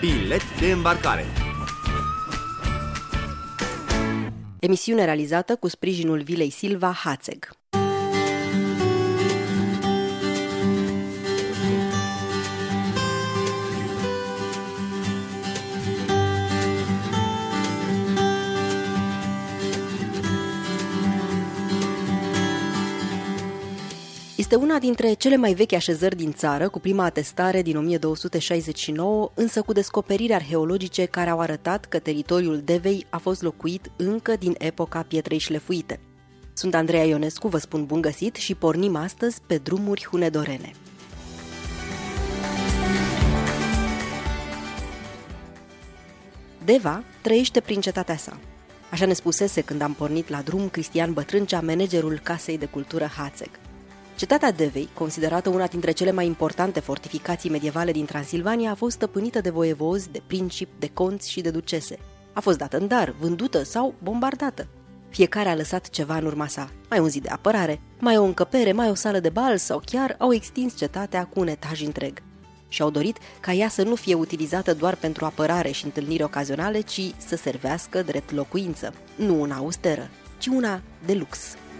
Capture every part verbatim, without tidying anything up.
Bilet de îmbarcare. Emisiune realizată cu sprijinul Vilei Silva Hațeg. Este una dintre cele mai vechi așezări din țară, cu prima atestare din o mie două sute șaizeci și nouă, însă cu descoperiri arheologice care au arătat că teritoriul Devei a fost locuit încă din epoca pietrei șlefuite. Sunt Andreea Ionescu, vă spun bun găsit și pornim astăzi pe drumuri hunedorene. Deva trăiește prin cetatea sa. Așa ne spusese când am pornit la drum Cristian Bătrâncea, managerul Casei de Cultură Hațeg. Cetatea Devei, considerată una dintre cele mai importante fortificații medievale din Transilvania, a fost stăpânită de voievozi, de principi, de conți și de ducese. A fost dată în dar, vândută sau bombardată. Fiecare a lăsat ceva în urma sa, mai un zid de apărare, mai o încăpere, mai o sală de bal sau chiar au extins cetatea cu un etaj întreg. Și au dorit ca ea să nu fie utilizată doar pentru apărare și întâlniri ocazionale, ci să servească drept locuință, nu una austeră, ci una de lux.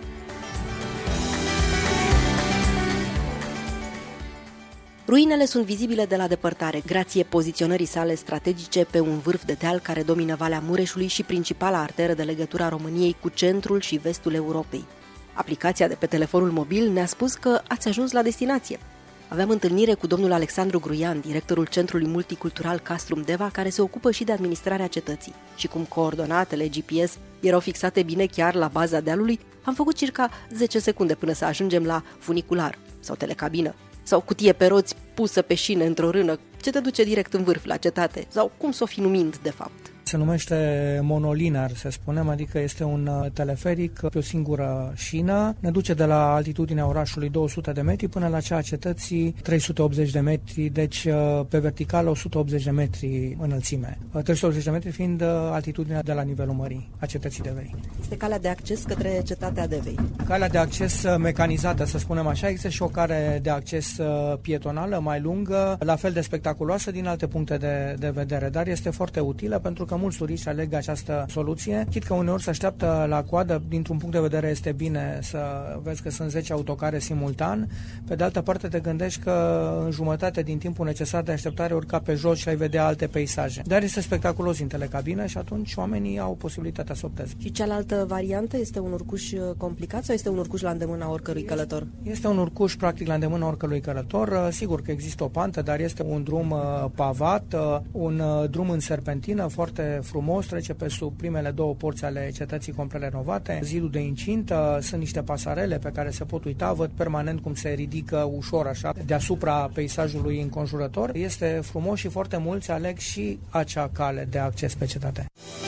Ruinele sunt vizibile de la depărtare, grație poziționării sale strategice pe un vârf de deal care domină Valea Mureșului și principala arteră de legătură a României cu centrul și vestul Europei. Aplicația de pe telefonul mobil ne-a spus că ați ajuns la destinație. Aveam întâlnire cu domnul Alexandru Gruian, directorul Centrului Multicultural Castrum Deva, care se ocupă și de administrarea cetății. Și cum coordonatele G P S erau fixate bine chiar la baza dealului, am făcut circa zece secunde până să ajungem la funicular sau telecabină, sau cutie pe roți pusă pe șine într-o rână, ce te duce direct în vârf la cetate, sau cum s-o fi numind de fapt. Se numește monolinar, să spunem, adică este un teleferic pe o singură șină. Ne duce de la altitudinea orașului două sute de metri până la cea a cetății trei sute optzeci de metri, deci pe verticală o sută optzeci de metri înălțime. trei sute optzeci de metri fiind altitudinea de la nivelul mării a cetății Devei. Este calea de acces către cetatea Devei. Calea de acces mecanizată, să spunem așa, există și o cale de acces pietonală mai lungă, la fel de spectaculoasă din alte puncte de, de vedere, dar este foarte utilă pentru că mulți turiști aleg această soluție. Chit că uneori se așteaptă la coadă, dintr-un punct de vedere este bine să vezi că sunt zece autocare simultan. Pe de altă parte te gândești că în jumătate din timpul necesar de așteptare urca pe jos și ai vedea alte peisaje. Dar este spectaculos în telecabină și atunci oamenii au posibilitatea să opteze. Și cealaltă variantă este un urcuș complicat sau este un urcuș la îndemâna oricărui călător? Este un urcuș practic la îndemâna oricărui călător. Sigur că există o pantă, dar este un drum pavat, un drum în serpentină foarte frumos, trece pe sub primele două porți ale cetății complet renovate, zidul de incintă, sunt niște pasarele pe care se pot uita, văd permanent cum se ridică ușor așa deasupra peisajului înconjurător. Este frumos și foarte mulți aleg și acea cale de acces pe cetate.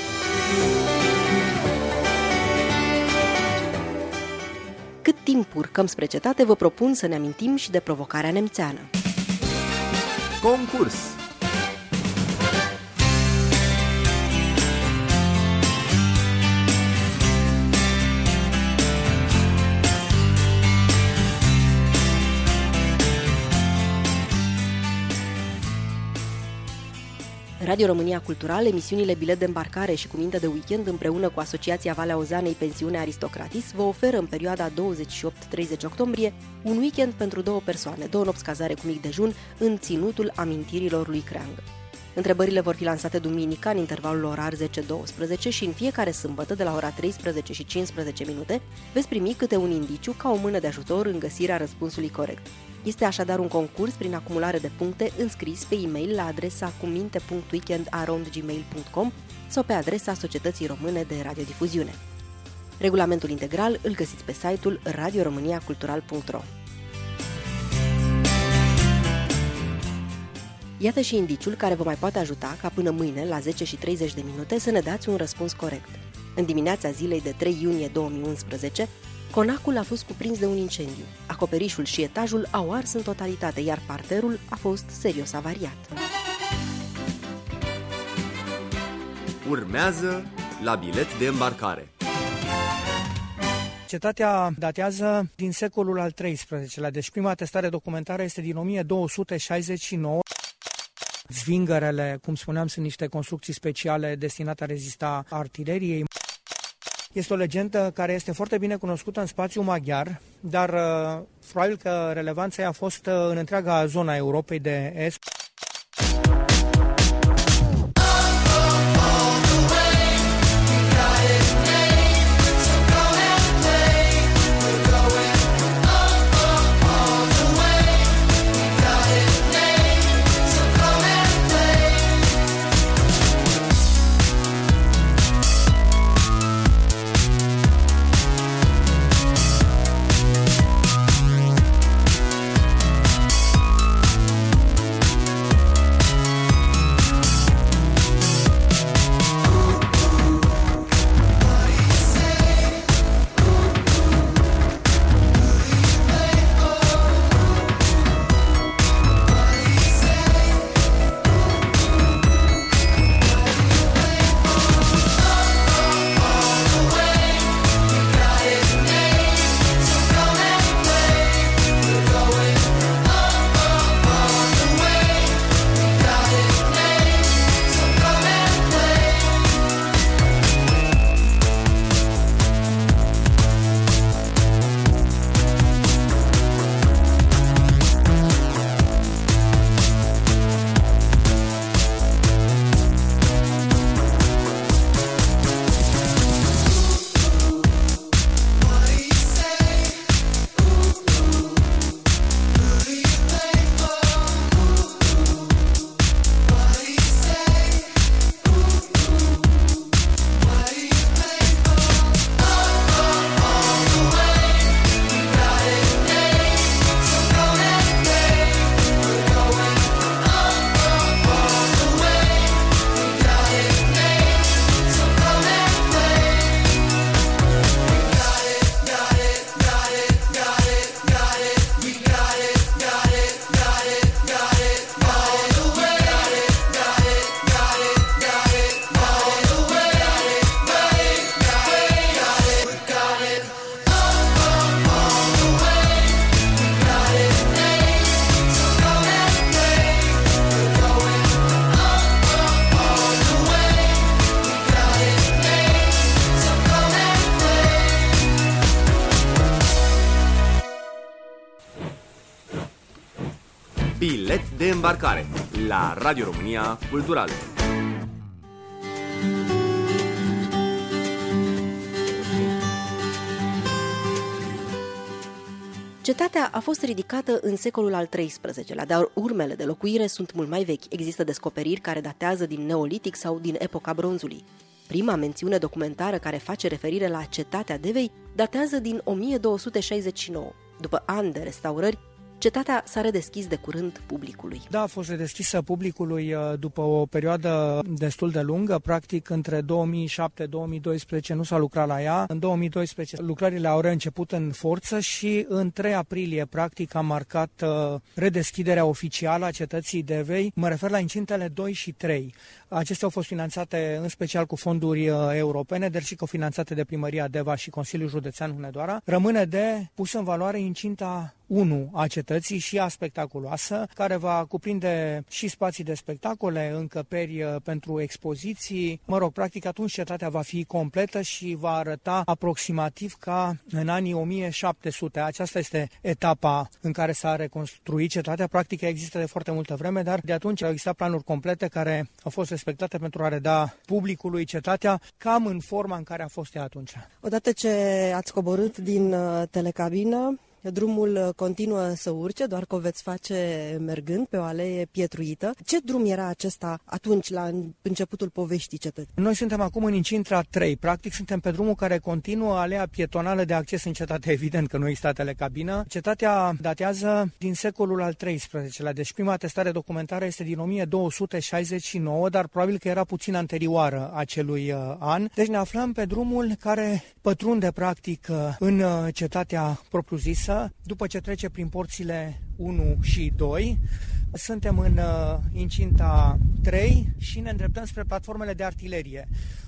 Cât timp urcăm spre cetate, vă propun să ne amintim și de provocarea nemțeană. Concurs. Radio România Cultural, emisiunile Bilet de îmbarcare și Cuminte de weekend împreună cu Asociația Valea Ozanei Pensiune Aristocratis vă oferă în perioada douăzeci și opt treizeci octombrie un weekend pentru două persoane, două nopți cazare cu mic dejun în Ținutul Amintirilor lui Creangă. Întrebările vor fi lansate duminica în intervalul orar zece douăsprezece și în fiecare sâmbătă de la ora treisprezece și cincisprezece minute veți primi câte un indiciu ca o mână de ajutor în găsirea răspunsului corect. Este așadar un concurs prin acumulare de puncte înscris pe e-mail la adresa cuminte punct weekend arond gmail punct com sau pe adresa Societății Române de Radiodifuziune. Regulamentul integral îl găsiți pe site-ul radio românia cultural punct ro. Iată și indiciul care vă mai poate ajuta ca până mâine, la zece și treizeci de minute, să ne dați un răspuns corect. În dimineața zilei de trei iunie două mii unsprezece, conacul a fost cuprins de un incendiu. Acoperișul și etajul au ars în totalitate, iar parterul a fost serios avariat. Urmează la Bilet de îmbarcare. Cetatea datează din secolul al treisprezecelea, deci prima atestare documentară este din o mie două sute șaizeci și nouă. Zvingărele, cum spuneam, sunt niște construcții speciale destinate a rezista artileriei. Este o legendă care este foarte bine cunoscută în spațiul maghiar, dar uh, probabil că relevanța ei a fost uh, în întreaga zona Europei de Est. Bilet de îmbarcare la Radio România Cultural. Cetatea a fost ridicată în secolul al treisprezecelea, dar urmele de locuire sunt mult mai vechi. Există descoperiri care datează din Neolitic sau din epoca bronzului. Prima mențiune documentară care face referire la Cetatea Devei datează din o mie două sute șaizeci și nouă. După ani de restaurări, cetatea s-a redeschis de curând publicului. Da, a fost redeschisă publicului după o perioadă destul de lungă, practic între două mii șapte - două mii doisprezece nu s-a lucrat la ea. În două mii doisprezece lucrările au reînceput în forță și în trei aprilie practic a marcat redeschiderea oficială a cetății Devei. Mă refer la incintele doi și trei. Acestea au fost finanțate în special cu fonduri europene, dar și cofinanțate de Primăria Deva și Consiliul Județean Hunedoara. Rămâne de pus în valoare incinta unu a cetății și a spectaculoasă, care va cuprinde și spații de spectacole, încăperi pentru expoziții. Mă rog, practic atunci cetatea va fi completă și va arăta aproximativ ca în anii o mie șapte sute. Aceasta este etapa în care s-a reconstruit cetatea. Practic există de foarte multă vreme, dar de atunci au existat planuri complete care au fost respectate pentru a reda publicului cetatea cam în forma în care a fost ea atunci. Odată ce ați coborât din telecabină, drumul continuă să urce, doar că o veți face mergând pe o alee pietruită. Ce drum era acesta atunci, la începutul poveștii cetății? Noi suntem acum în incinta trei. Practic suntem pe drumul care continuă aleea pietonală de acces în cetate. Evident că nu există telecabină. Cetatea datează din secolul al treisprezecelea, deci prima atestare documentară este din o mie două sute șaizeci și nouă, dar probabil că era puțin anterioară acelui uh, an. Deci ne aflăm pe drumul care pătrunde practic uh, în uh, cetatea propriu-zisă. După ce trece prin porțile unu și doi, suntem în uh, incinta trei și ne îndreptăm spre platformele de artilerie.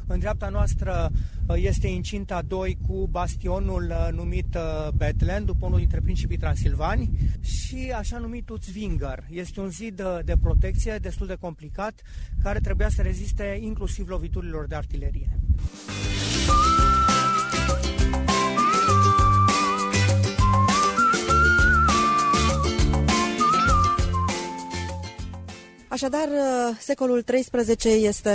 În dreapta noastră este incinta doi cu bastionul numit Bethlen, după unul dintre principii transilvani, și așa numitul Zwinger. Este un zid de protecție destul de complicat, care trebuia să reziste inclusiv loviturilor de artilerie. Așadar, secolul treisprezece este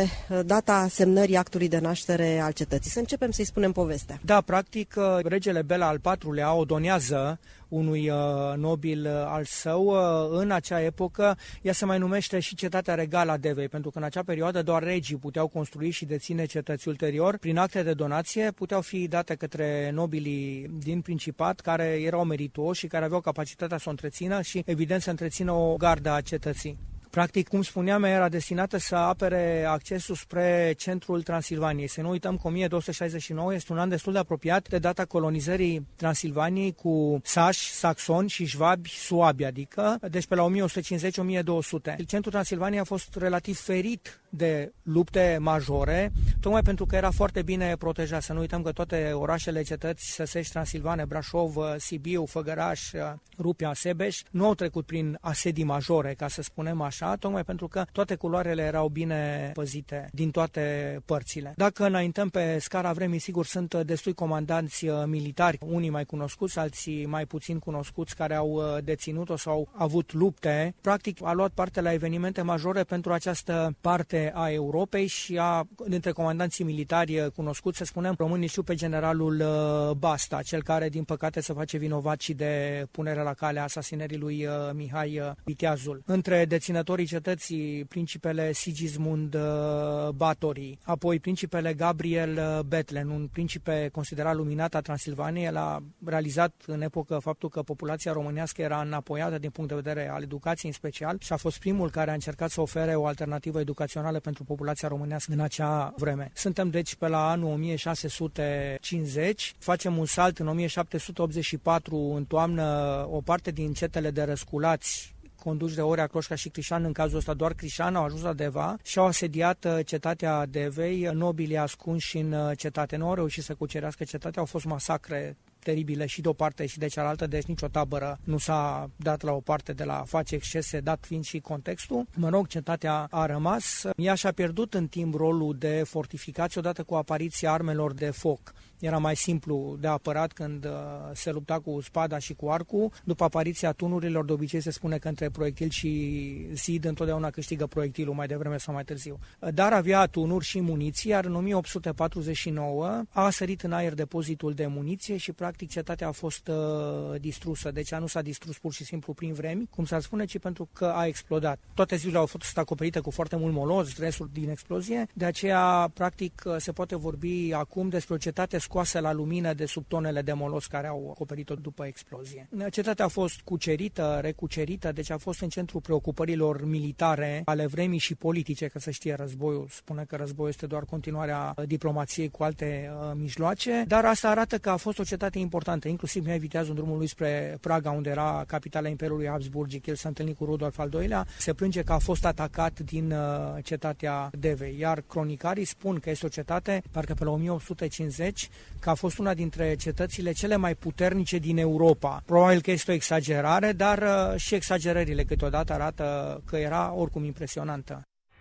data semnării actului de naștere al cetății. Să începem să-i spunem povestea. Da, practic, regele Bela al patrulea o donează unui nobil al său. În acea epocă, ea se mai numește și Cetatea Regală a Devei, pentru că în acea perioadă doar regii puteau construi și deține cetăți. Ulterior, prin acte de donație, puteau fi date către nobilii din Principat, care erau merituoși și care aveau capacitatea să o întrețină și, evident, să întrețină o gardă a cetății. Practic, cum spuneam, era destinată să apere accesul spre centrul Transilvaniei. Să nu uităm că o mie două sute șaizeci și nouă este un an destul de apropiat de data colonizării Transilvaniei cu sași, saxoni și șvabi suabi, adică deci pe la o mie o sută cincizeci - o mie două sute. Centrul Transilvaniei a fost relativ ferit de lupte majore, tocmai pentru că era foarte bine protejat. Să nu uităm că toate orașele, cetăți săsești transilvane, Brașov, Sibiu, Făgăraș, Rupia, Sebeș, nu au trecut prin asedii majore, ca să spunem așa, tocmai pentru că toate culoarele erau bine păzite din toate părțile. Dacă înaintăm pe scara vremii, sigur, sunt destui comandanți militari, unii mai cunoscuți, alții mai puțin cunoscuți, care au deținut-o sau au avut lupte. Practic, a luat parte la evenimente majore pentru această parte a Europei și a, dintre comandanții militari cunoscuți, să spunem, românii știu pe generalul Basta, cel care, din păcate, se face vinovat și de punerea la cale a asasinării lui Mihai Viteazul. Între deținătorii cetății, principele Sigismund Báthory, apoi principele Gabriel Bethlen, un principe considerat luminat a Transilvaniei. El a realizat în epocă faptul că populația românească era înapoiată din punct de vedere al educației în special și a fost primul care a încercat să ofere o alternativă educațională pentru populația românească în acea vreme. Suntem deci pe la anul o mie șase sute cincizeci, facem un salt în o mie șapte sute optzeci și patru, în toamnă, o parte din cetele de răsculați conduși de Orea, Cloșca și Crișan, în cazul ăsta doar Crișan, au ajuns la Deva și au asediat cetatea Devei, nobilii ascunși în cetate. Nu au reușit să cucerească cetatea, au fost masacre teribile și de o parte și de cealaltă, deci nicio tabără nu s-a dat la o parte de la a face excese, dat fiind și contextul. Mă rog, cetatea a rămas. Ea și-a pierdut în timp rolul de fortificație odată cu apariția armelor de foc. Era mai simplu de apărat când uh, se lupta cu spada și cu arcul. După apariția tunurilor, de obicei se spune că între proiectil și zid întotdeauna câștigă proiectilul, mai devreme sau mai târziu. Dar avea tunuri și muniții, iar în o mie opt sute patruzeci și nouă a sărit în aer depozitul de muniție și practic cetatea a fost uh, distrusă. Deci nu s-a distrus pur și simplu prin vremi, cum s-ar spune, ci pentru că a explodat. Toate zidurile au fost acoperite cu foarte mult moloz, restul din explozie, de aceea practic se poate vorbi acum despre o cetate scoasă la lumină de sub tonele de molos care au acoperit-o după explozie. Cetatea a fost cucerită, recucerită, deci a fost în centrul preocupărilor militare ale vremii și politice, că să știe războiul. Spune că războiul este doar continuarea diplomației cu alte uh, mijloace, dar asta arată că a fost o cetate importantă, inclusiv Mihai Viteazul în drumul lui spre Praga, unde era capitala Imperiului Habsburgic. El s-a întâlnit cu Rudolf al doilea, se plânge că a fost atacat din uh, cetatea Devei, iar cronicarii spun că este o cetate, parcă pe la o mie opt sute cincizeci, că a fost una dintre cetățile cele mai puternice din Europa. Probabil că este o exagerare, dar uh, și exagerările câteodată arată că era oricum impresionantă.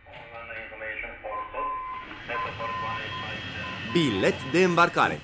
Bilet de îmbarcare.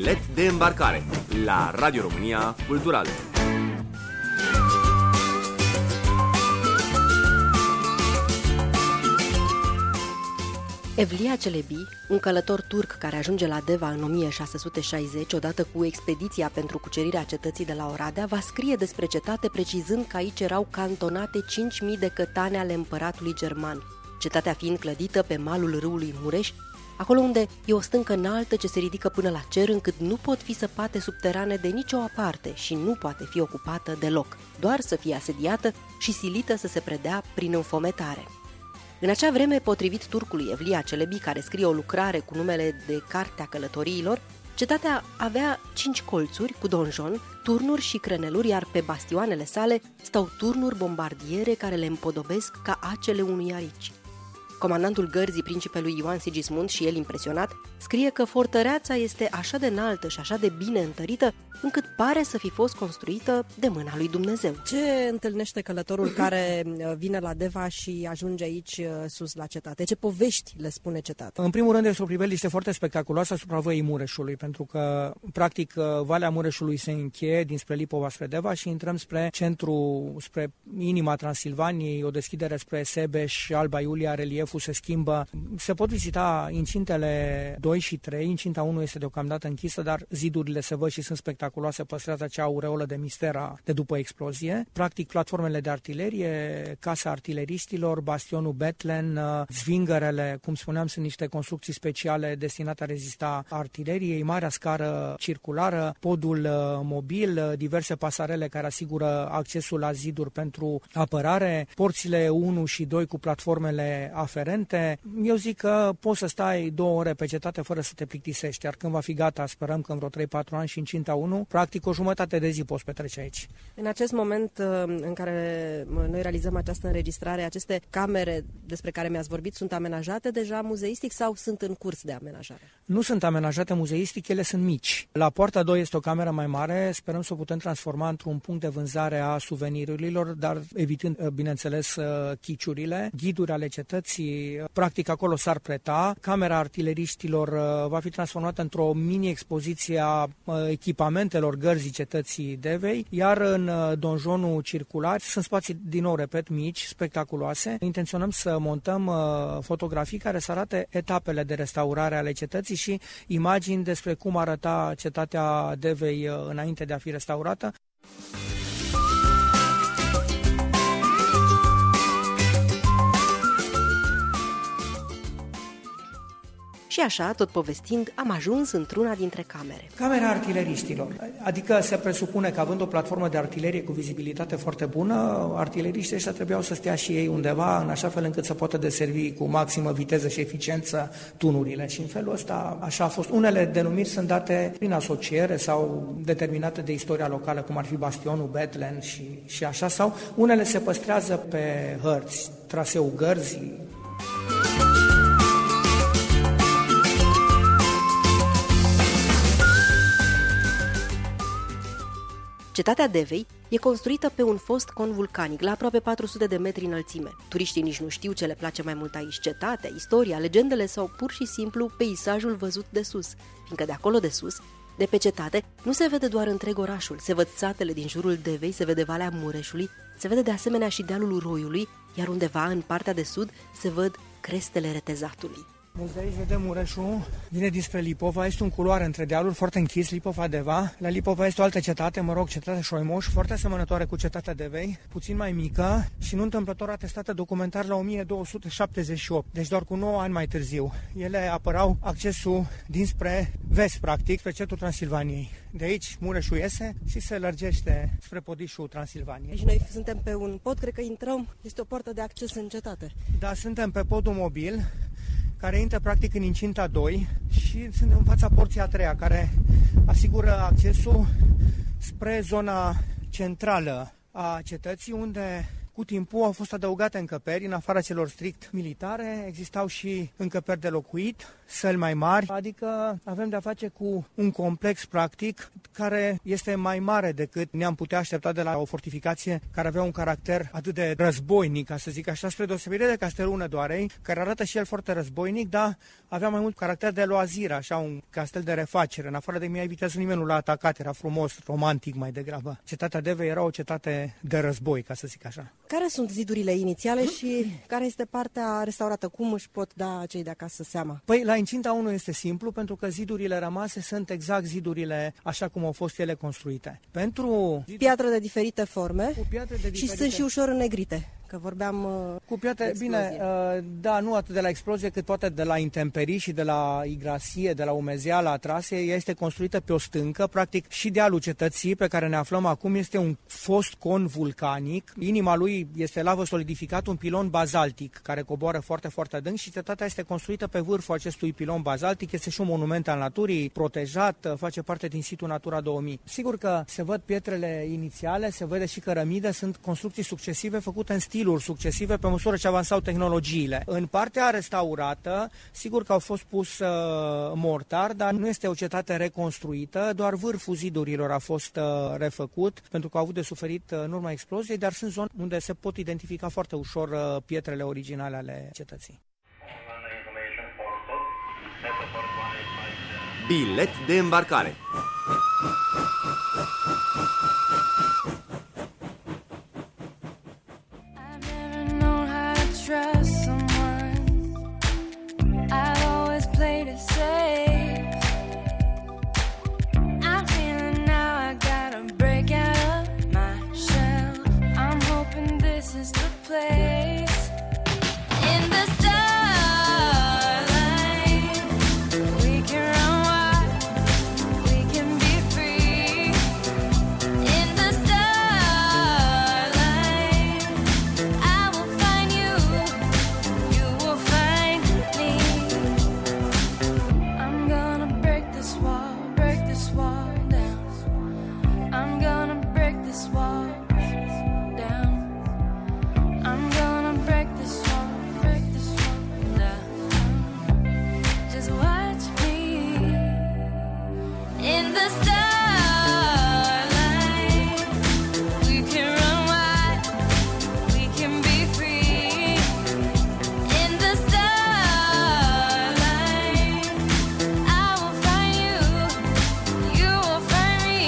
bilet de îmbarcare la Radio România Cultural. Evlia Çelebi, un călător turc care ajunge la Deva în o mie șase sute șaizeci, odată cu expediția pentru cucerirea cetății de la Oradea, va scrie despre cetate precizând că aici erau cantonate cinci mii de cătane ale împăratului german, cetatea fiind clădită pe malul râului Mureș, acolo unde e o stâncă înaltă ce se ridică până la cer, încât nu pot fi săpate subterane de nicio aparte și nu poate fi ocupată deloc, doar să fie asediată și silită să se predea prin înfometare. În acea vreme, potrivit turcului Evlia Çelebi, care scrie o lucrare cu numele de Cartea Călătoriilor, cetatea avea cinci colțuri cu donjon, turnuri și creneluri, iar pe bastioanele sale stau turnuri bombardiere care le împodobesc ca acele unui arici. Comandantul gărzii principelui Ioan Sigismund, și el impresionat, scrie că fortăreața este așa de înaltă și așa de bine întărită, încât pare să fi fost construită de mâna lui Dumnezeu. Ce întâlnește călătorul care vine la Deva și ajunge aici sus la cetate? Ce povești le spune cetatea? În primul rând este o priveliște foarte spectaculoasă asupra Văii Mureșului, pentru că, practic, Valea Mureșului se încheie dinspre Lipova spre Deva și intrăm spre centru, spre inima Transilvaniei, o deschidere spre Sebeș, Alba Iulia, relieful se schimbă. Se pot vizita incintele doi și trei, incinta unu este deocamdată închisă, dar zidurile se văd și sunt spectaculoase, păstrează acea aureolă de mistera de după explozie. Practic, platformele de artilerie, casa artileriștilor, bastionul Betlen, zvingărele, cum spuneam, sunt niște construcții speciale destinate a rezista artileriei, marea scară circulară, podul mobil, diverse pasarele care asigură accesul la ziduri pentru apărare, porțile unu și doi cu platformele aferente. Eu zic că poți să stai două ore pe cetate fără să te plictisești, iar când va fi gata, sperăm că în vreo trei patru ani și incinta unu, practic o jumătate de zi poți petrece aici. În acest moment în care noi realizăm această înregistrare, aceste camere despre care mi-ați vorbit sunt amenajate deja muzeistic sau sunt în curs de amenajare? Nu sunt amenajate muzeistic, ele sunt mici. La poarta doi este o cameră mai mare, sperăm să o putem transforma într-un punct de vânzare a suvenirurilor, dar evitând, bineînțeles, chiciurile, ghiduri ale cetății, practic acolo s-ar preta. Camera artileriștilor va fi transformată într-o mini-expoziție a echipamentelor gărzii cetății Devei, iar în donjonul circular sunt spații, din nou, repet, mici, spectaculoase. Intenționăm să montăm fotografii care să arate etapele de restaurare ale cetății și imagini despre cum arăta cetatea Devei înainte de a fi restaurată. Și așa, tot povestind, am ajuns într-una dintre camere. Camera artileriștilor, adică se presupune că, având o platformă de artilerie cu vizibilitate foarte bună, artileriștii ăștia trebuiau să stea și ei undeva, în așa fel încât să poată deservi cu maximă viteză și eficiență tunurile. Și în felul ăsta așa a fost. Unele denumiri sunt date prin asociere sau determinate de istoria locală, cum ar fi bastionul Betlen și, și așa, sau unele se păstrează pe hărți, traseul gărzii. Cetatea Devei e construită pe un fost con vulcanic, la aproape patru sute de metri înălțime. Turiștii nici nu știu ce le place mai mult aici, cetatea, istoria, legendele sau pur și simplu peisajul văzut de sus, fiindcă de acolo de sus, de pe cetate, nu se vede doar întreg orașul, se văd satele din jurul Devei, se vede Valea Mureșului, se vede de asemenea și dealul Roiului, iar undeva în partea de sud se văd crestele Retezatului. Deci de aici vedem Mureșul, vine dinspre Lipova, este un culoar între dealuri foarte închis, Lipova-Deva. La Lipova este o altă cetate, mă rog, cetatea Șoimoș, foarte asemănătoare cu cetatea Devei, puțin mai mică și nu întâmplător atestată documentar la o mie două sute șaptezeci și opt, deci doar cu nouă ani mai târziu. Ele apărau accesul dinspre vest, practic, spre centrul Transilvaniei. De aici Mureșul iese și se lărgește spre podișul Transilvaniei. Deci noi suntem pe un pod, cred că intrăm, este o poartă de acces în cetate. Da, suntem pe podul mobil, care intră practic în incinta doi și sunt în fața porții a treia, care asigură accesul spre zona centrală a cetății, unde Cu timpul au fost adăugate încăperi, în afara celor strict militare, existau și încăperi de locuit, săli mai mari, adică avem de-a face cu un complex practic care este mai mare decât ne-am putea aștepta de la o fortificație care avea un caracter atât de războinic, ca să zic așa, spre deosebire de Castelul Nădoarei, care arată și el foarte războinic, dar avea mai mult caracter de loazir, așa, un castel de refacere. În afară de mie, vitezul nimeni nu l-a atacat, era frumos, romantic mai degrabă. Cetatea Devei era o cetate de război, ca să zic așa. Care sunt zidurile inițiale și care este partea restaurată? Cum își pot da cei de acasă seama? Păi, la incinta unu este simplu, pentru că zidurile rămase sunt exact zidurile așa cum au fost ele construite. Pentru piatră de diferite forme cu piatră de diferite... și sunt și ușor înnegrite. Că vorbeam uh, cu piatră, bine, uh, da, nu atât de la explozie, cât poate de la intemperii și de la igrasie, de la umezeala atrase. Ea este construită pe o stâncă, practic și dealul cetății pe care ne aflăm acum este un fost con vulcanic. Inima lui este lavă solidificat, un pilon bazaltic care coboară foarte, foarte adânc și cetatea este construită pe vârful acestui pilon bazaltic. Este și un monument al naturii, protejat, face parte din situl Natura două mii. Sigur că se văd pietrele inițiale, se vede și cărămidă, sunt construcții succesive făcute în stiluri succesive pe măsură ce avansau tehnologiile. În partea restaurată, sigur că au fost pus uh, mortar, dar nu este o cetate reconstruită, doar vârful zidurilor a fost uh, refăcut, pentru că au avut de suferit uh, în urma exploziei, dar sunt zone unde se pot identifica foarte ușor uh, pietrele originale ale cetății. Bilet de îmbarcare. Trust someone. I've always played it safe. I'm feeling now I gotta break out of my shell. I'm hoping this is the place. In the starlight, we can run wild, we can be free. In the starlight, I will find you. You will find me. I'm gonna break this wall, break this wall down. I'm gonna break this wall down. I'm gonna break this wall, break this wall down. Just watch me. In the starlight, we can run wild, we can be free. In the starlight, I will find you, you will find me.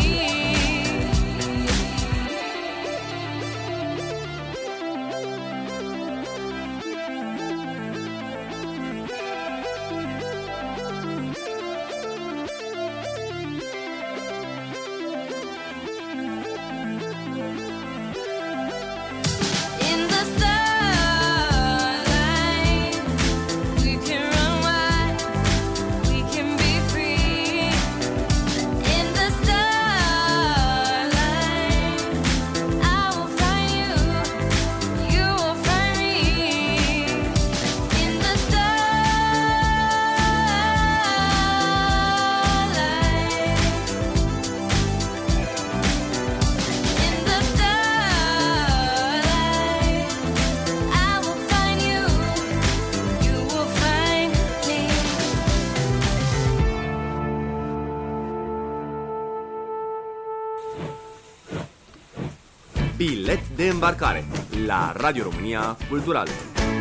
In the starlight, we can run wild, we can be free. In the starlight, I will find you, you will find me. In the starlight, in the starlight, I will find you, you will find me. Bilet de îmbarcare la Radio România Cultural.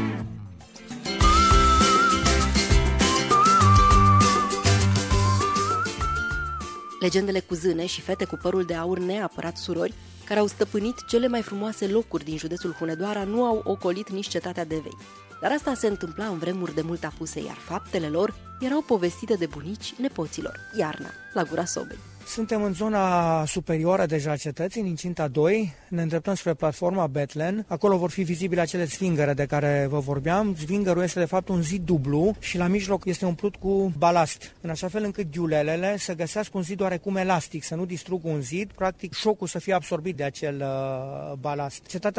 Legendele cu zâne și fete cu părul de aur neapărat surori, care au stăpânit cele mai frumoase locuri din județul Hunedoara, nu au ocolit nici cetatea Devei. Dar asta se întâmpla în vremuri de mult apuse, iar faptele lor erau povestite de bunici nepoților, iarna, la gura sobei. Suntem în zona superioară deja a cetății, în incinta doi, ne îndreptăm spre platforma Betlen. Acolo vor fi vizibile acele sfingăre de care vă vorbeam. Sfingărul este de fapt un zid dublu și la mijloc este umplut cu balast, în așa fel încât ghiulelele să găsească un zid oarecum elastic, să nu distrugă un zid, practic șocul să fie absorbit de acel uh, balast. Cetatea are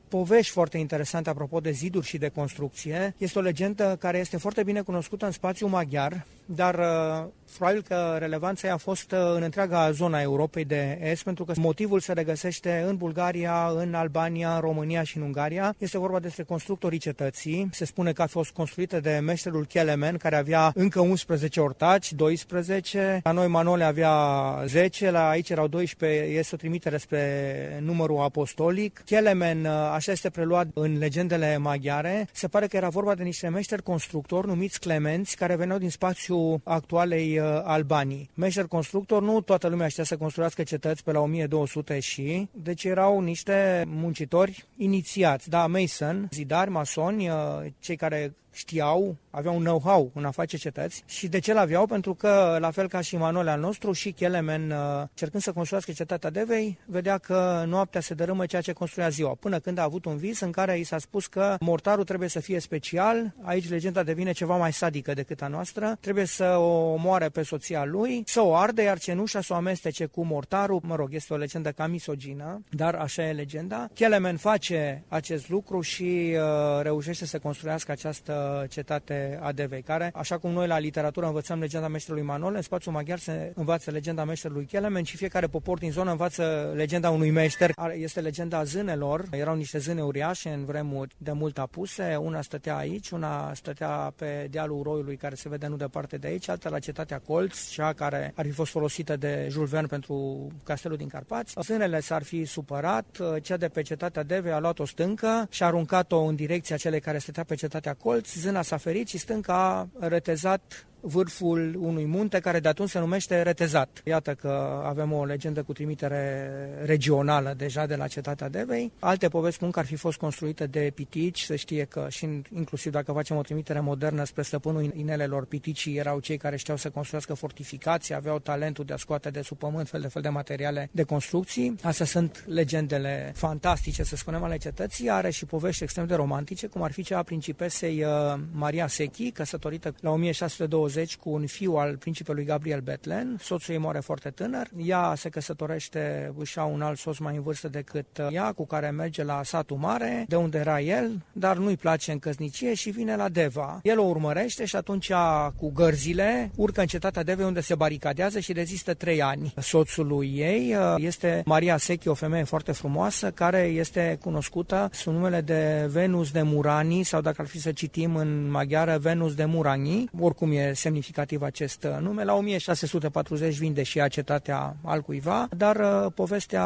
povești foarte interesante apropo de ziduri și de construcție. Este o legendă care este foarte bine cunoscută în spațiul maghiar, dar uh, probabil că relevanța ei a fost uh, în întreaga zona Europei de Est, pentru că motivul se regăsește în Bulgaria, în Albania, în România și în Ungaria. Este vorba despre constructorii cetății. Se spune că a fost construită de meșterul Kelemen, care avea încă unsprezece ortaci, doisprezece. La noi Manole avea zece, la aici erau doisprezece, este o trimitere spre numărul apostolic. Kelemen, așa este preluat în legendele maghiare. Se pare că era vorba de niște meșteri constructori numiți Clemenți, care veneau din spațiul actualei Albanii. Meșteri constructori, nu toată lumea știa să construiască cetăți pe la o mie două sute și, deci erau niște muncitori inițiați, da, mason, zidari, masoni, cei care știau, aveau un know-how în a face cetăți. Și de ce l-aveau? Pentru că, la fel ca și Manole al nostru, și Kelemen, cercând să construiască cetatea Devei, vedea că noaptea se dărâmă ceea ce construia ziua, până când a avut un vis în care i s-a spus că mortarul trebuie să fie special. Aici legenda devine ceva mai sadică decât a noastră. Trebuie să o omoare pe soția lui, să o arde, iar cenușa să o amestece cu mortarul. Mă rog, este o legendă cam misogină, dar așa e legenda. Kelemen face acest lucru și uh, reușește să construiască această cetate a Devei, care, așa cum noi la literatură învățăm legenda meșterului Manole, în spațiul maghiar se învață legenda meșterului Kelemen și fiecare popor din zonă învață legenda unui meșter. Este legenda zânelor. Erau niște zâne uriașe în vremuri de mult apuse. Una stătea aici, una stătea pe dealul Roiului, care se vede nu departe de aici, alta la cetatea Colț, cea care ar fi fost folosită de Jules Verne pentru castelul din Carpați. Zânele s-ar fi supărat, cea de pe cetatea Devei a luat o stâncă și a aruncat-o în direcția celei care stătea pe cetatea Colț. Zâna s-a ferit și stânca a retezat vârful unui munte care de atunci se numește Retezat. Iată că avem o legendă cu trimitere regională deja de la cetatea Devei. Alte povesti spun că ar fi fost construite de pitici. Se știe că și inclusiv dacă facem o trimitere modernă spre stăpânul inelelor, piticii erau cei care știau să construiască fortificații, aveau talentul de a scoate de sub pământ fel de fel de materiale de construcții. Astea sunt legendele fantastice, să spunem, ale cetății. Are și povești extrem de romantice, cum ar fi cea a principesei Maria Secchi, căsătorită la o mie șase sute douăzeci cu un fiu al principelui Gabriel Bethlen. Soțul ei moare foarte tânăr. Ea se căsătorește, își ia un alt soț mai în vârstă decât ea, cu care merge la satul mare, de unde era el, dar nu-i place în căsnicie și vine la Deva. El o urmărește și atunci, cu gărzile, urcă în cetatea Devei, unde se baricadează și rezistă trei ani. Soțul lui ei este Maria Secchi, o femeie foarte frumoasă, care este cunoscută sub numele de Venus de Murani, sau dacă ar fi să citim în maghiară, Venus de Murani. Oricum e semnificativ acest nume. La o mie șase sute patruzeci vinde și ea cetatea altcuiva, dar uh, povestea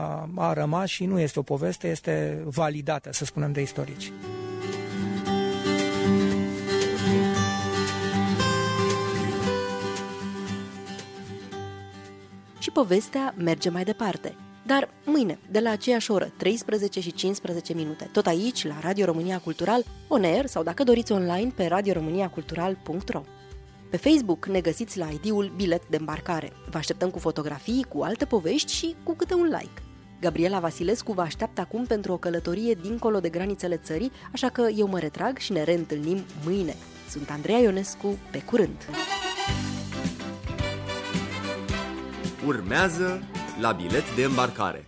a rămas și nu este o poveste, este validată, să spunem, de istorici. Și povestea merge mai departe. Dar mâine, de la aceeași oră, treisprezece și cincisprezece minute, tot aici, la Radio România Cultural, on air sau, dacă doriți, online pe radio românia cultural punct ro. Pe Facebook ne găsiți la I D-ul Bilet de Îmbarcare. Vă așteptăm cu fotografii, cu alte povești și cu câte un like. Gabriela Vasilescu vă așteaptă acum pentru o călătorie dincolo de granițele țării, așa că eu mă retrag și ne reîntâlnim mâine. Sunt Andreea Ionescu, pe curând! Urmează la Bilet de Îmbarcare.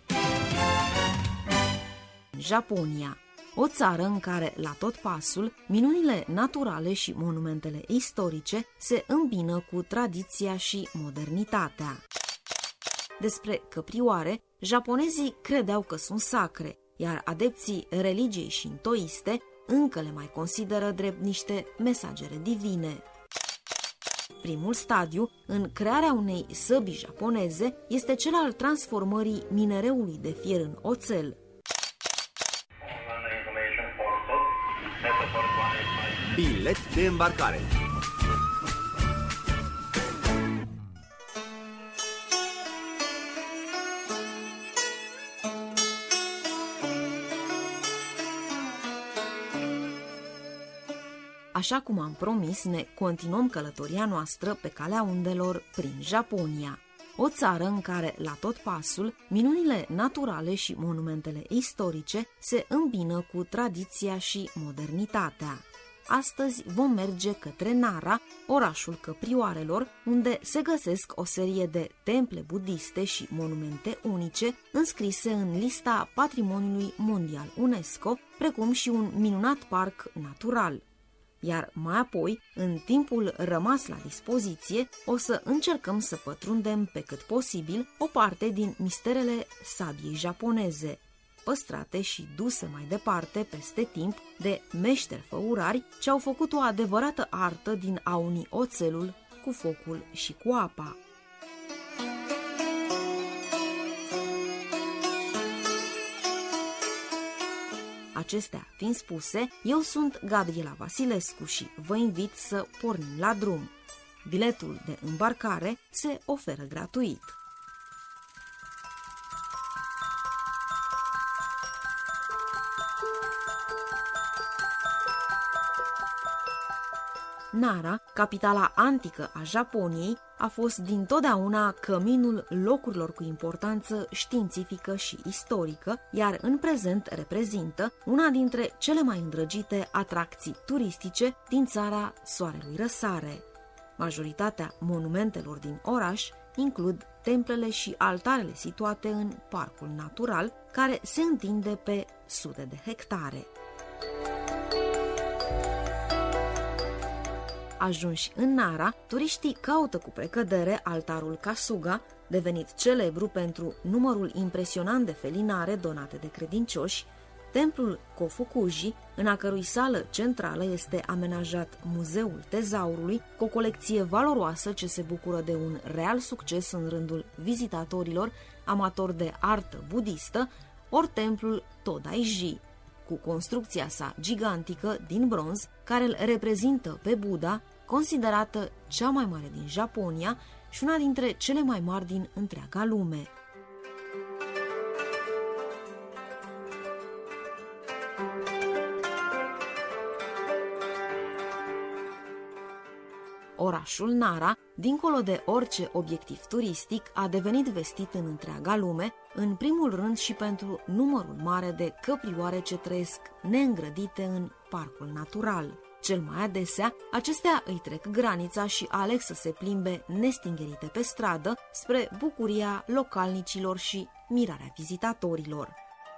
Japonia, o țară în care, la tot pasul, minunile naturale și monumentele istorice se îmbină cu tradiția și modernitatea. Despre căprioare, japonezii credeau că sunt sacre, iar adepții religiei shintoiste încă le mai consideră drept niște mesagere divine. Primul stadiu în crearea unei săbi japoneze este cel al transformării minereului de fier în oțel. Bilet de Îmbarcare. Așa cum am promis, ne continuăm călătoria noastră pe calea undelor prin Japonia, o țară în care, la tot pasul, minunile naturale și monumentele istorice se îmbină cu tradiția și modernitatea. astăzi vom merge către Nara, orașul căprioarelor, unde se găsesc o serie de temple budiste și monumente unice înscrise în lista Patrimoniului Mondial UNESCO, precum și un minunat parc natural. Iar mai apoi, în timpul rămas la dispoziție, o să încercăm să pătrundem pe cât posibil o parte din misterele sabiei japoneze, păstrate și duse mai departe peste timp de meșteri făurari ce au făcut o adevărată artă din a uni oțelul cu focul și cu apa. Acestea fiind spuse, eu sunt Gabriela Vasilescu și vă invit să pornim la drum. Biletul de îmbarcare se oferă gratuit. Nara, capitala antică a Japoniei, a fost dintotdeauna căminul locurilor cu importanță științifică și istorică, iar în prezent reprezintă una dintre cele mai îndrăgite atracții turistice din țara soarelui răsare. Majoritatea monumentelor din oraș includ templele și altarele situate în parcul natural, care se întinde pe sute de hectare. Ajunși în Nara, turiștii caută cu precădere altarul Kasuga, devenit celebru pentru numărul impresionant de felinare donate de credincioși, templul Kofukuji, în a cărui sală centrală este amenajat Muzeul Tezaurului, cu o colecție valoroasă ce se bucură de un real succes în rândul vizitatorilor amatori de artă budistă, ori templul Todaiji, cu construcția sa gigantică din bronz, care îl reprezintă pe Buddha, considerată cea mai mare din Japonia și una dintre cele mai mari din întreaga lume. Orașul Nara, dincolo de orice obiectiv turistic, a devenit vestit în întreaga lume, în primul rând și pentru numărul mare de căprioare ce trăiesc neîngrădite în parcul natural. Cel mai adesea, acestea îi trec granița și aleg să se plimbe nestingerite pe stradă, spre bucuria localnicilor și mirarea vizitatorilor.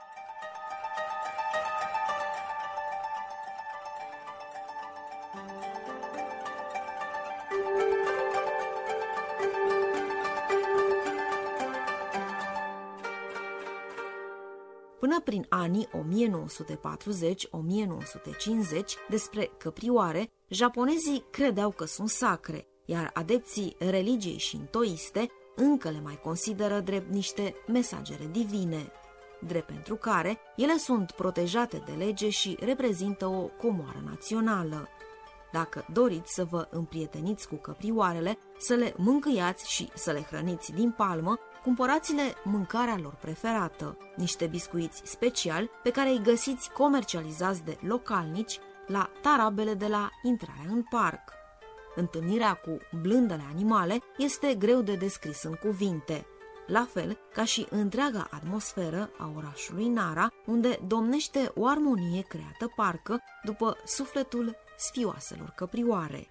Până prin anii o mie nouă sute patruzeci - o mie nouă sute cincizeci, despre căprioare, japonezii credeau că sunt sacre, iar adepții religiei shintoiste încă le mai consideră drept niște mesagere divine, drept pentru care ele sunt protejate de lege și reprezintă o comoară națională. Dacă doriți să vă împrieteniți cu căprioarele, să le mâncăiați și să le hrăniți din palmă, cumpărați-le mâncarea lor preferată, niște biscuiți speciali pe care îi găsiți comercializați de localnici la tarabele de la intrarea în parc. Întâlnirea cu blândele animale este greu de descris în cuvinte, la fel ca și întreaga atmosferă a orașului Nara, unde domnește o armonie creată parcă după sufletul sfioaselor căprioare.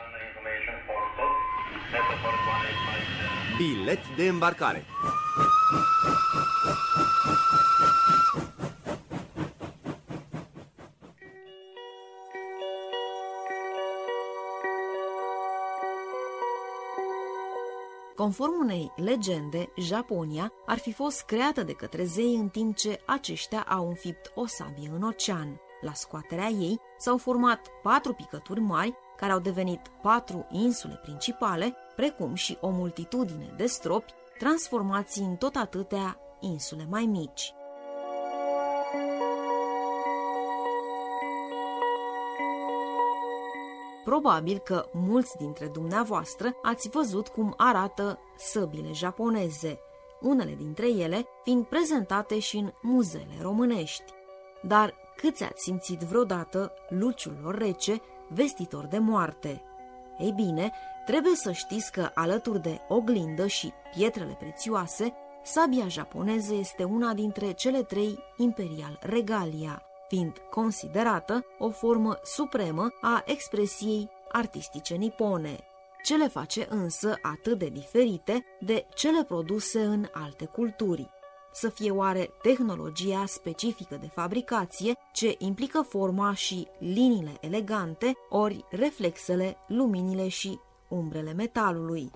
Bilet de îmbarcare. Conform unei legende, Japonia ar fi fost creată de către zei în timp ce aceștia au înfipt o sabie în ocean. La scoaterea ei s-au format patru picături mari, care au devenit patru insule principale, precum și o multitudine de stropi, transformați în tot atâtea insule mai mici. Probabil că mulți dintre dumneavoastră ați văzut cum arată săbile japoneze, unele dintre ele fiind prezentate și în muzeele românești. Dar câți ați simțit vreodată luciul lor rece, vestitor de moarte? Ei bine, trebuie să știți că alături de oglindă și pietrele prețioase, sabia japoneză este una dintre cele trei imperial regalia, fiind considerată o formă supremă a expresiei artistice nipone. Ce le face însă atât de diferite de cele produse în alte culturi? Să fie oare tehnologia specifică de fabricație, ce implică forma și liniile elegante, ori reflexele, luminile și umbrele metalului?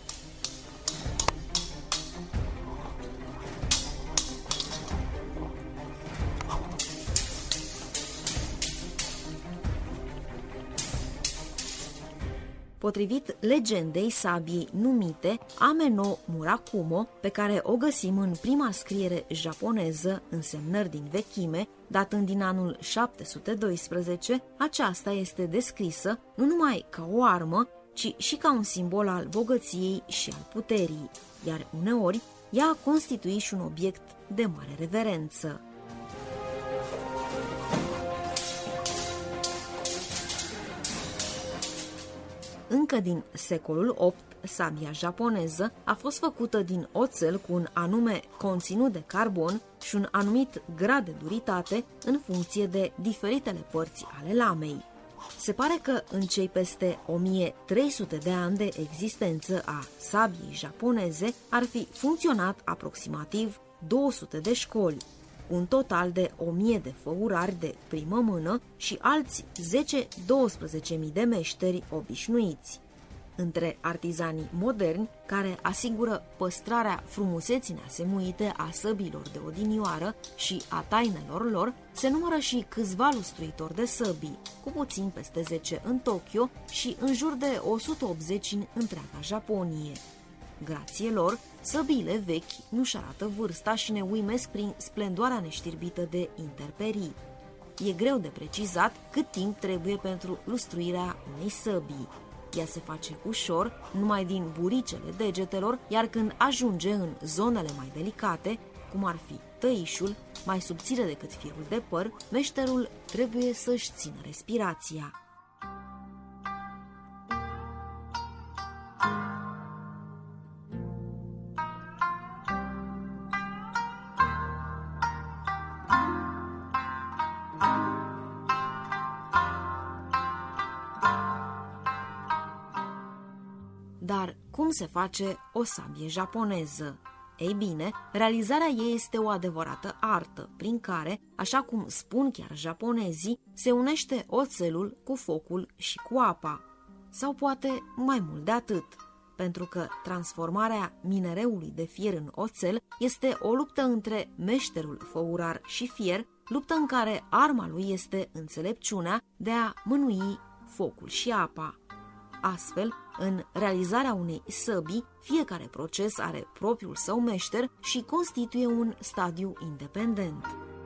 Potrivit legendei sabiei numite Ame no Murakumo, pe care o găsim în prima scriere japoneză, însemnări din vechime, datând din anul șapte sute doisprezece, aceasta este descrisă nu numai ca o armă, ci și ca un simbol al bogăției și al puterii, iar uneori ea a constituit și un obiect de mare reverență. Încă din secolul opt, sabia japoneză a fost făcută din oțel cu un anume conținut de carbon și un anumit grad de duritate în funcție de diferitele părți ale lamei. Se pare că în cei peste o mie trei sute de ani de existență a sabiei japoneze ar fi funcționat aproximativ două sute de școli, un total de o mie de făurari de primă mână și alți zece douăsprezece mii de meșteri obișnuiți. Între artizanii moderni, care asigură păstrarea frumuseții neasemuite a săbilor de odinioară și a tainelor lor, se numără și câțiva lustruitori de săbii, cu puțin peste zece în Tokyo și în jur de o sută optzeci în întreaga Japonie. Grație lor, săbiile vechi nu-și arată vârsta și ne uimesc prin splendoarea neștirbită de interperii. E greu de precizat cât timp trebuie pentru lustruirea unei săbii. Ea se face ușor, numai din buricele degetelor, iar când ajunge în zonele mai delicate, cum ar fi tăișul, mai subțire decât firul de păr, meșterul trebuie să-și țină respirația. Dar cum se face o sabie japoneză? Ei bine, realizarea ei este o adevărată artă, prin care, așa cum spun chiar japonezii, se unește oțelul cu focul și cu apa. Sau poate mai mult de atât, pentru că transformarea minereului de fier în oțel este o luptă între meșterul făurar și fier, luptă în care arma lui este înțelepciunea de a mânui focul și apa. Astfel, în realizarea unei săbii, fiecare proces are propriul său meșter și constituie un stadiu independent.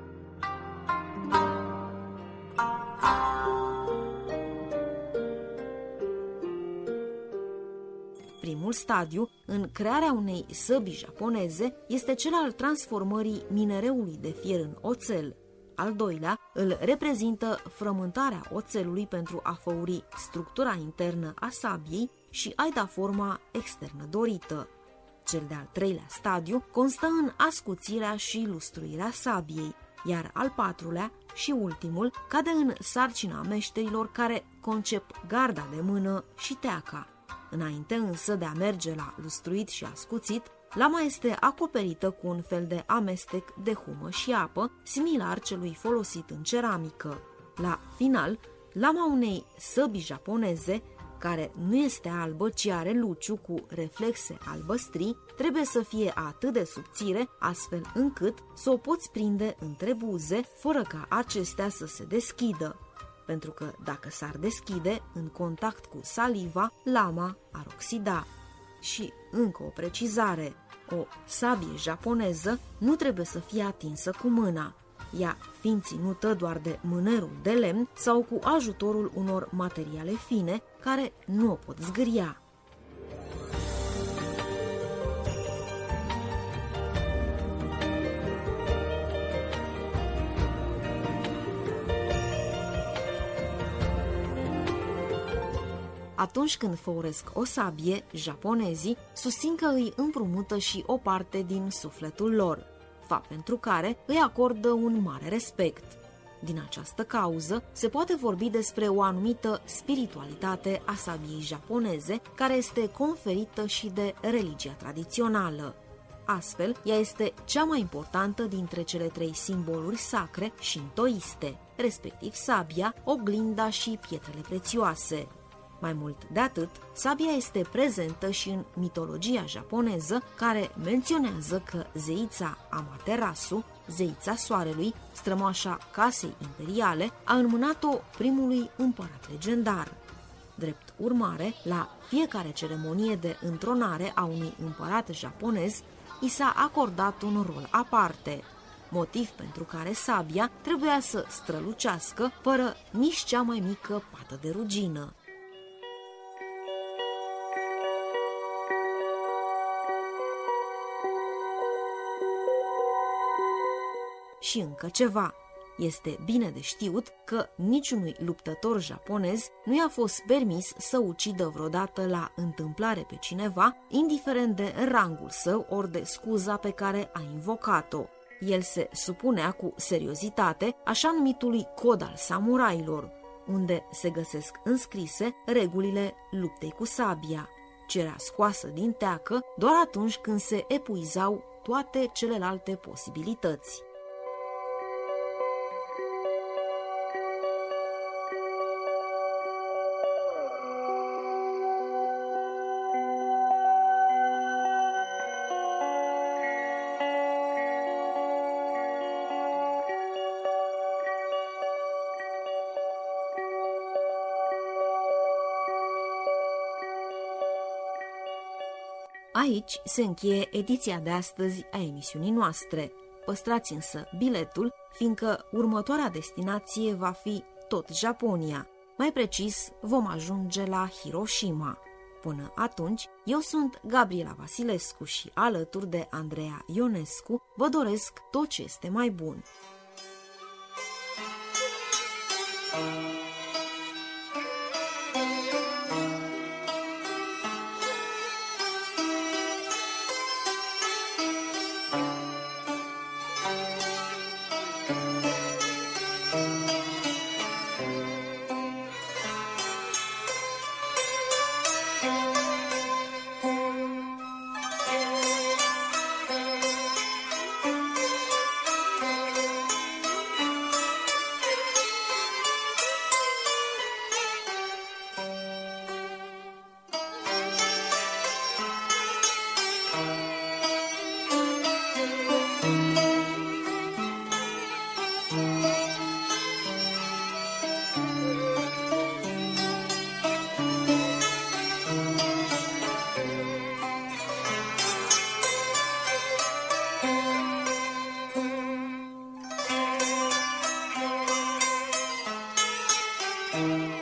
Primul stadiu, în crearea unei săbii japoneze, este cel al transformării minereului de fier în oțel. Al doilea îl reprezintă frământarea oțelului pentru a făuri structura internă a sabiei și a-i da forma externă dorită. Cel de-al treilea stadiu constă în ascuțirea și lustruirea sabiei, iar al patrulea și ultimul cade în sarcina meșterilor care concep garda de mână și teaca. Înainte însă de a merge la lustruit și ascuțit, lama este acoperită cu un fel de amestec de humă și apă, similar celui folosit în ceramică. La final, lama unei săbii japoneze, care nu este albă, ci are luciu cu reflexe albăstrii, trebuie să fie atât de subțire, astfel încât să o poți prinde între buze, fără ca acestea să se deschidă. Pentru că dacă s-ar deschide, în contact cu saliva, lama ar oxida. Și încă o precizare, o sabie japoneză nu trebuie să fie atinsă cu mâna, ea fiind ținută doar de mânerul de lemn sau cu ajutorul unor materiale fine care nu o pot zgâria. Atunci când făuresc o sabie, japonezii susțin că îi împrumută și o parte din sufletul lor, fapt pentru care îi acordă un mare respect. Din această cauză, se poate vorbi despre o anumită spiritualitate a sabiei japoneze, care este conferită și de religia tradițională. Astfel, ea este cea mai importantă dintre cele trei simboluri sacre shintoiste, respectiv sabia, oglinda și pietrele prețioase. Mai mult de atât, sabia este prezentă și în mitologia japoneză, care menționează că zeița Amaterasu, zeița soarelui, strămoașa casei imperiale, a înmânat-o primului împărat legendar. Drept urmare, la fiecare ceremonie de întronare a unui împărat japonez, i s-a acordat un rol aparte, motiv pentru care sabia trebuia să strălucească fără nici cea mai mică pată de rugină. Și încă ceva. Este bine de știut că niciunui luptător japonez nu i-a fost permis să ucidă vreodată la întâmplare pe cineva, indiferent de rangul său ori de scuza pe care a invocat-o. El se supunea cu seriozitate așa numitului cod al samurailor, unde se găsesc înscrise regulile luptei cu sabia, ce era scoasă din teacă doar atunci când se epuizau toate celelalte posibilități. Aici se încheie ediția de astăzi a emisiunii noastre. Păstrați însă biletul, fiindcă următoarea destinație va fi tot Japonia. Mai precis, vom ajunge la Hiroshima. Până atunci, eu sunt Gabriela Vasilescu și alături de Andreea Ionescu vă doresc tot ce este mai bun. Thank you.